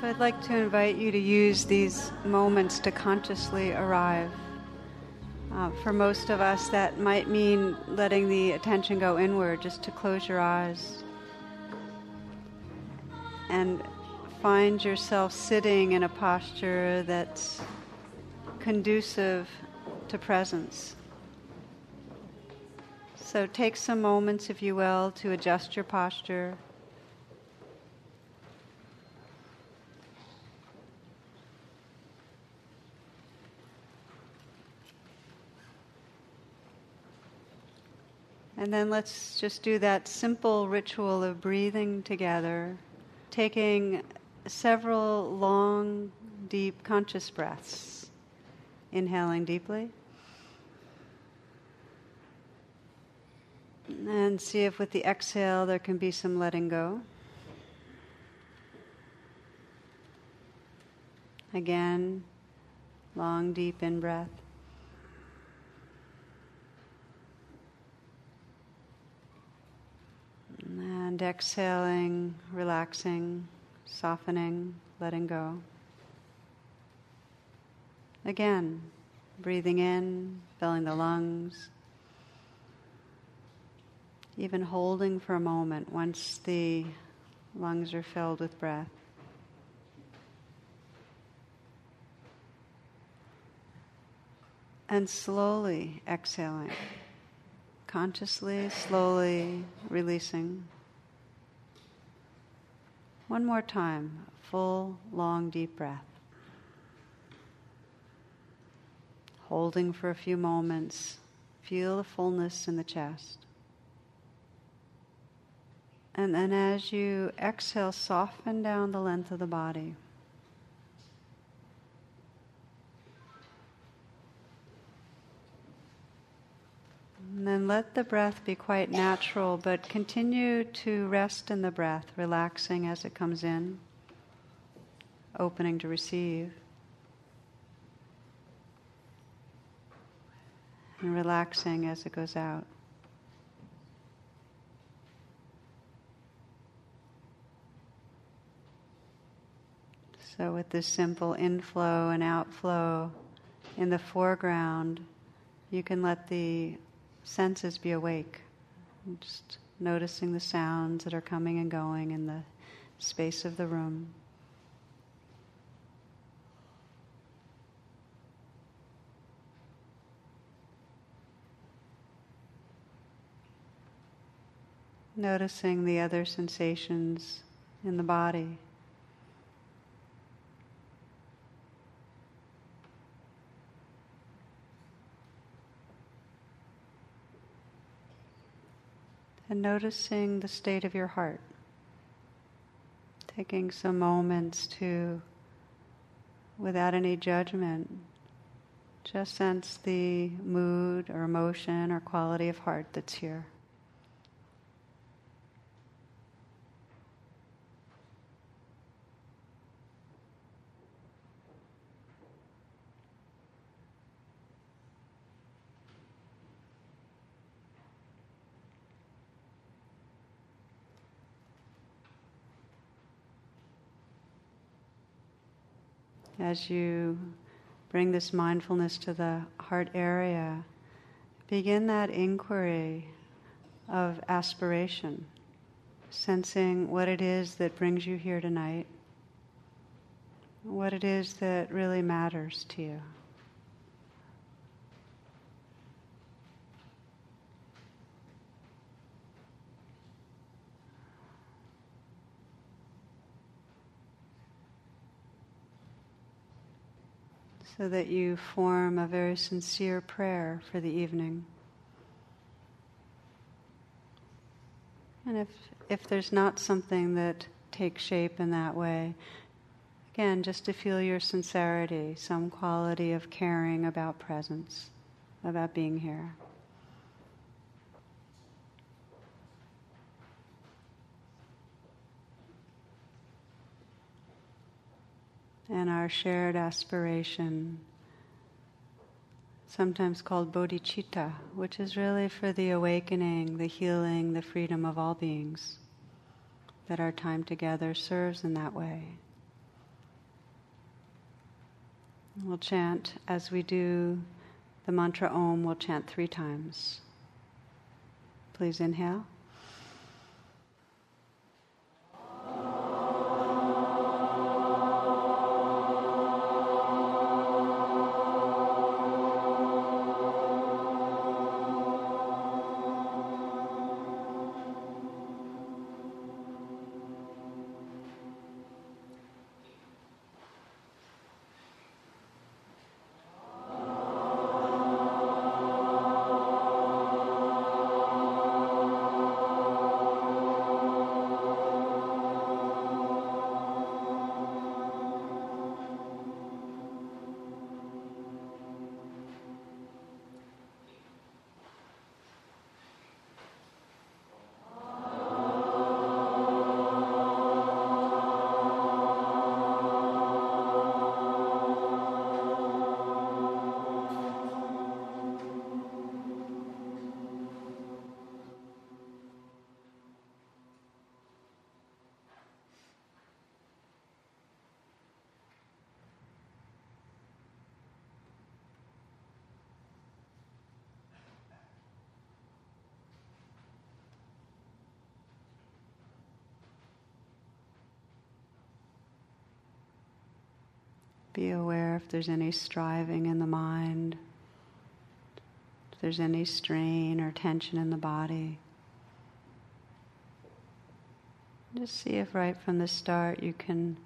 So I'd like to invite you to use these moments to consciously arrive. For most of us, that might mean letting the attention go inward, just to close your eyes. And find yourself sitting in a posture that's conducive to presence. So take some moments, if you will, to adjust your posture. And then let's just do that simple ritual of breathing together, taking several long, deep, conscious breaths. Inhaling deeply. And see if with the exhale there can be some letting go. Again, long, deep in-breath. And exhaling, relaxing, softening, letting go. Again, breathing in, filling the lungs. Even holding for a moment once the lungs are filled with breath. And slowly exhaling. Consciously, slowly releasing. One more time, full, long, deep breath. Holding for a few moments, feel the fullness in the chest. And then as you exhale, soften down the length of the body. And then let the breath be quite natural, but continue to rest in the breath, relaxing as it comes in, opening to receive, and relaxing as it goes out. So with this simple inflow and outflow in the foreground, you can let the senses be awake. Just noticing the sounds that are coming and going in the space of the room. Noticing the other sensations in the body. And noticing the state of your heart. Taking some moments to, without any judgment, just sense the mood or emotion or quality of heart that's here. As you bring this mindfulness to the heart area, begin that inquiry of aspiration, sensing what it is that brings you here tonight, what it is that really matters to you. So that you form a very sincere prayer for the evening. And if there's not something that takes shape in that way, again, just to feel your sincerity, some quality of caring about presence, about being here. And our shared aspiration, sometimes called bodhicitta, which is really for the awakening, the healing, the freedom of all beings, that our time together serves in that way. We'll chant, as we do the mantra Om, we'll chant 3 times. Please inhale. Be aware if there's any striving in the mind, if there's any strain or tension in the body. Just see if right from the start you can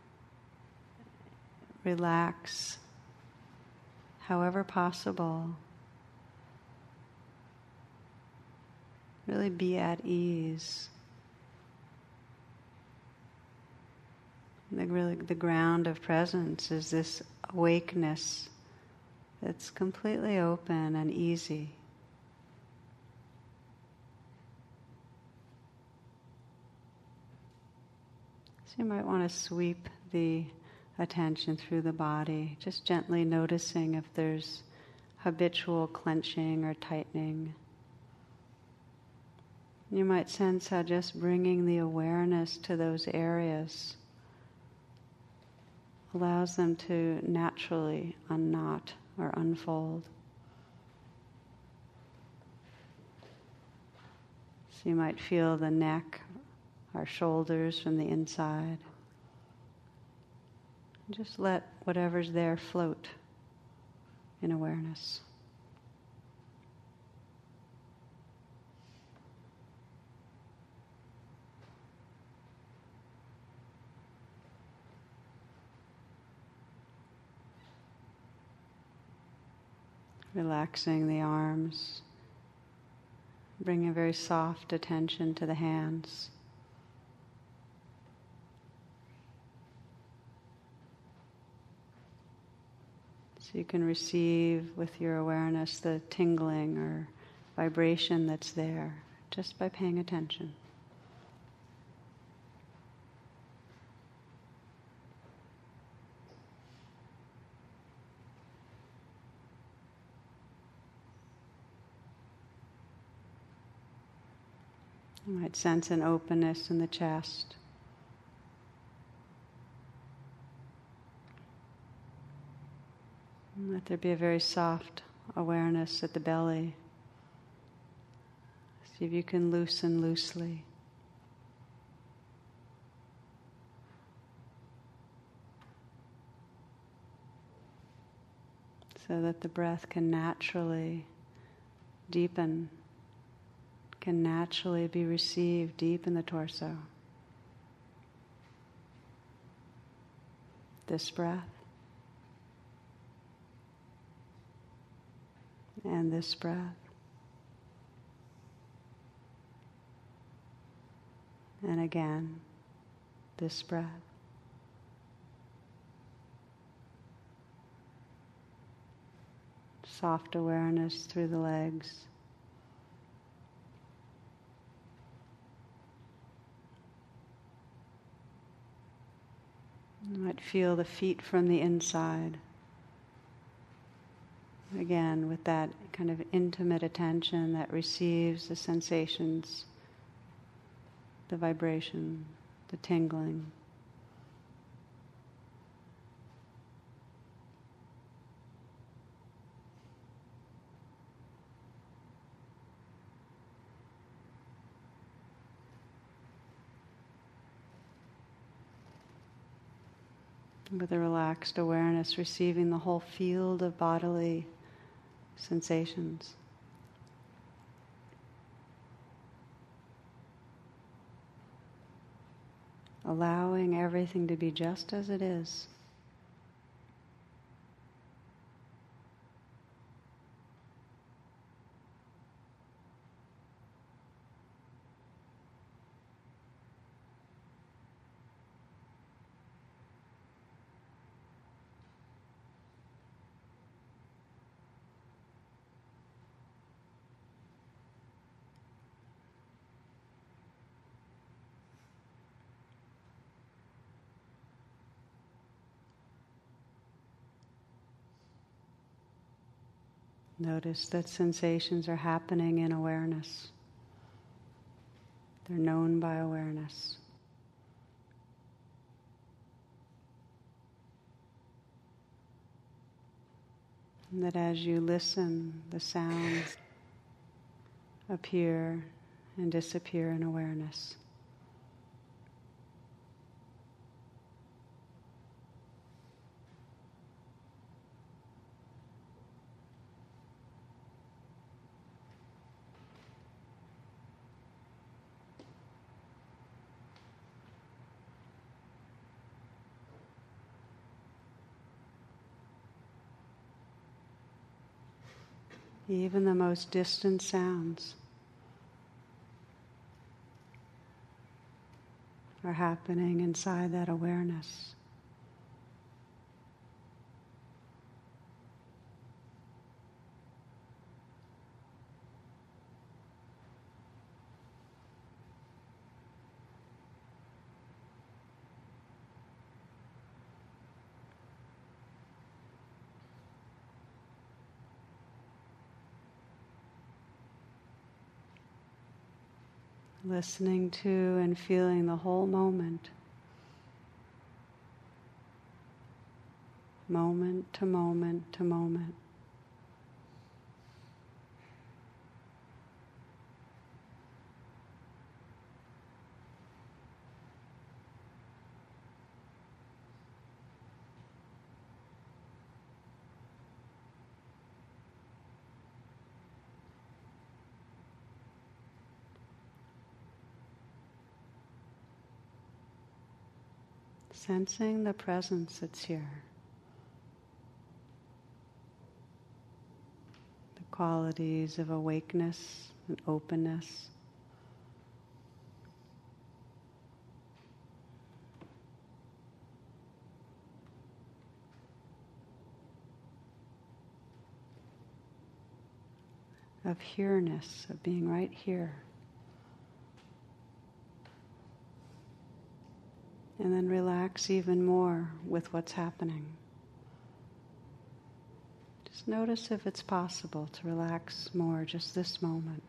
relax however possible. Really be at ease. The ground of presence is this awakeness that's completely open and easy. So you might want to sweep the attention through the body, just gently noticing if there's habitual clenching or tightening. You might sense how just bringing the awareness to those areas allows them to naturally unknot or unfold. So you might feel the neck, our shoulders from the inside. Just let whatever's there float in awareness. Relaxing the arms, bring a very soft attention to the hands. So you can receive with your awareness the tingling or vibration that's there just by paying attention. You might sense an openness in the chest. And let there be a very soft awareness at the belly. See if you can loosen loosely. So that the breath can naturally deepen, can naturally be received deep in the torso. This breath and this breath and again this breath. Soft awareness through the legs. You might feel the feet from the inside. Again, with that kind of intimate attention that receives the sensations, the vibration, the tingling. with a relaxed awareness, receiving the whole field of bodily sensations. Allowing everything to be just as it is. Notice that sensations are happening in awareness. They're known by awareness. And that as you listen, the sounds appear and disappear in awareness. Even the most distant sounds are happening inside that awareness. Listening to and feeling the whole moment, moment to moment to moment. Sensing the presence that's here. The qualities of awakeness and openness. Of here-ness, of being right here. And then relax even more with what's happening. Just notice if it's possible to relax more just this moment.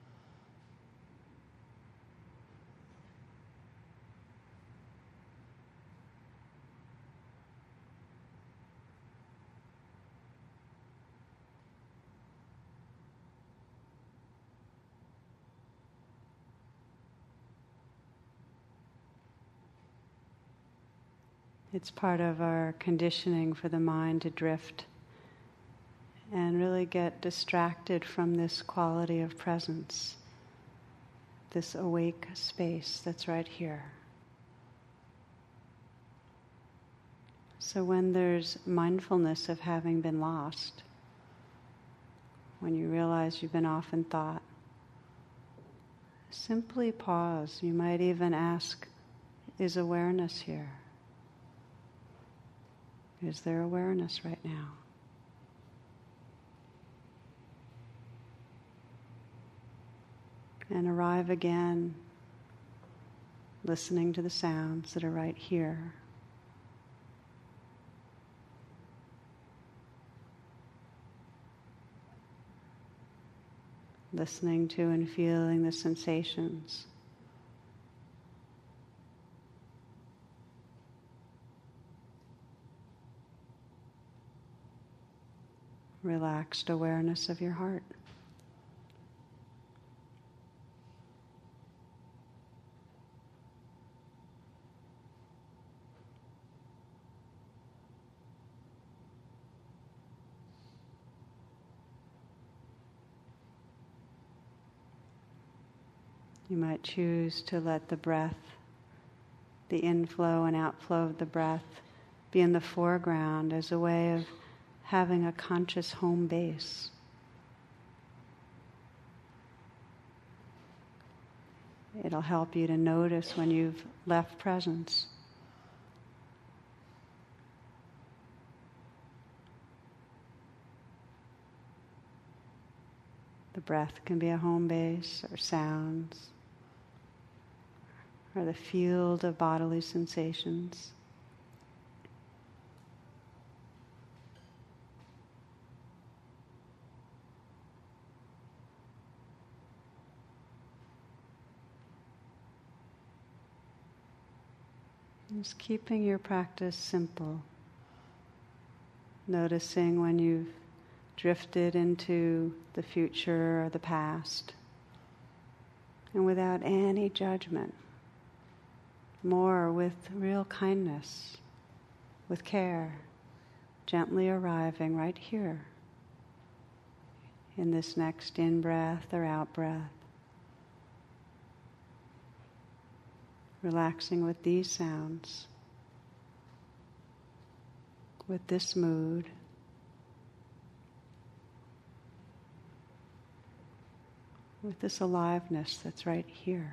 It's part of our conditioning for the mind to drift and really get distracted from this quality of presence, this awake space that's right here. So when there's mindfulness of having been lost, when you realize you've been off in thought, simply pause. You might even ask, is awareness here? Is there awareness right now? And arrive again, listening to the sounds that are right here. Listening to and feeling the sensations. Relaxed awareness of your heart. You might choose to let the breath, the inflow and outflow of the breath, be in the foreground as a way of having a conscious home base. It'll help you to notice when you've left presence. The breath can be a home base, or sounds, or the field of bodily sensations. Just keeping your practice simple. Noticing when you've drifted into the future or the past. And without any judgment. More with real kindness, with care. Gently arriving right here. In this next in-breath or out-breath. Relaxing with these sounds, with this mood, with this aliveness that's right here.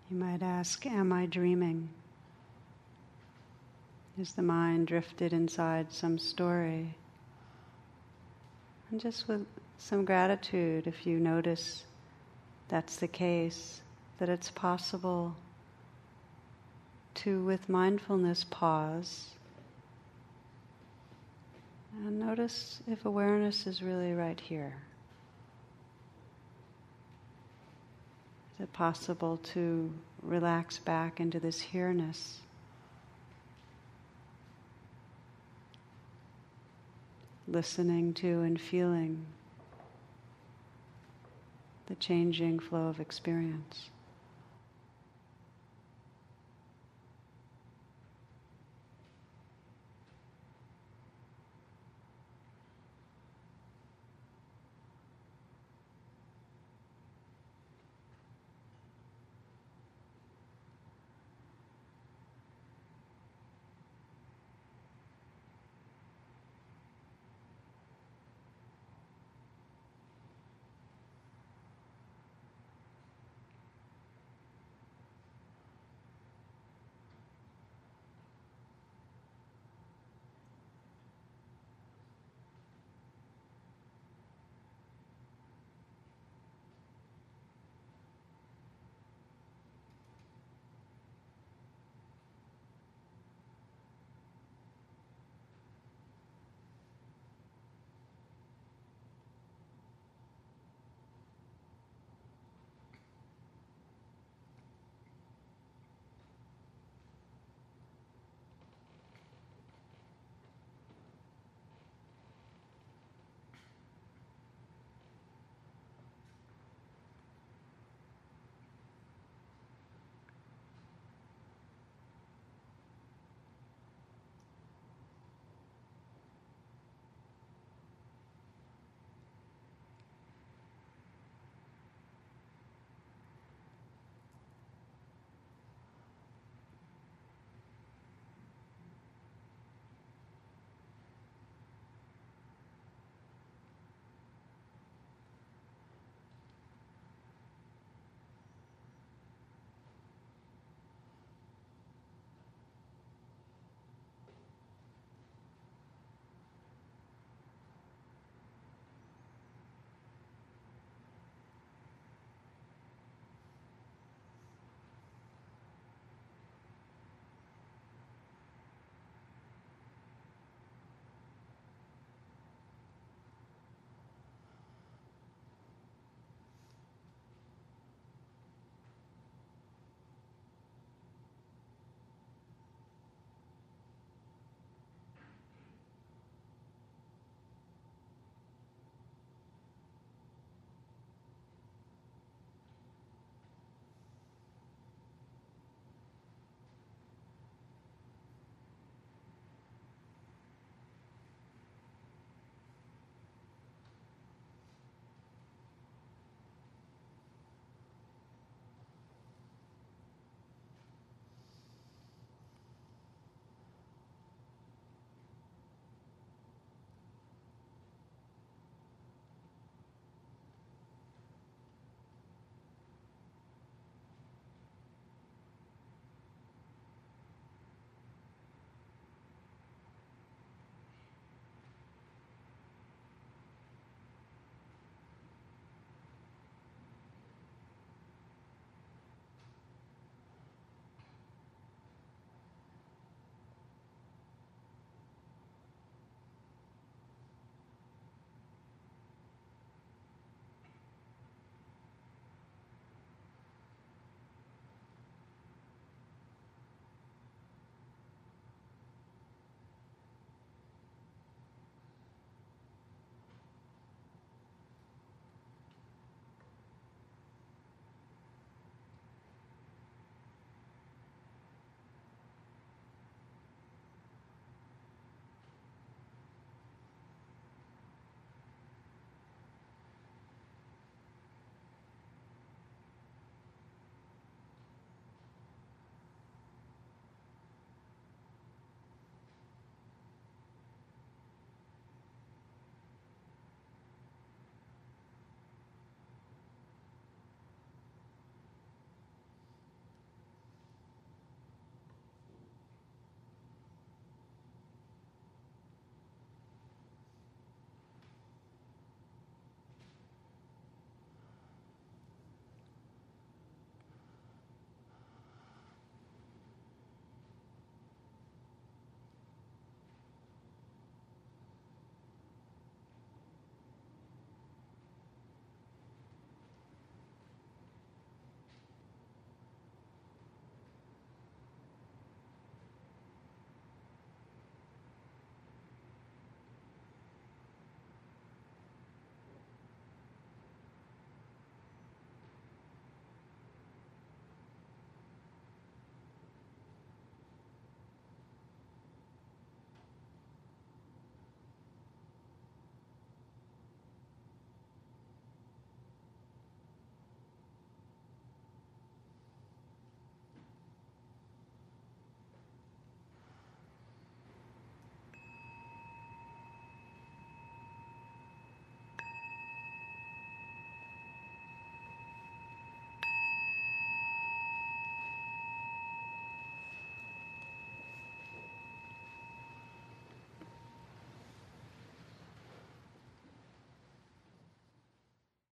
You might ask, am I dreaming? Is the mind drifted inside some story? And just with some gratitude, if you notice that's the case, that it's possible to, with mindfulness, pause and notice if awareness is really right here. Is it possible to relax back into this here-ness? Listening to and feeling the changing flow of experience.